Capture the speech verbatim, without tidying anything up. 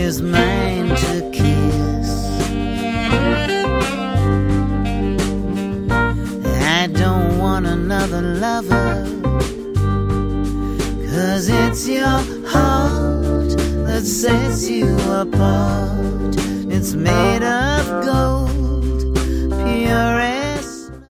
is mine to kiss. I don't want another lover, 'cause it's your heart that sets you apart. It's made of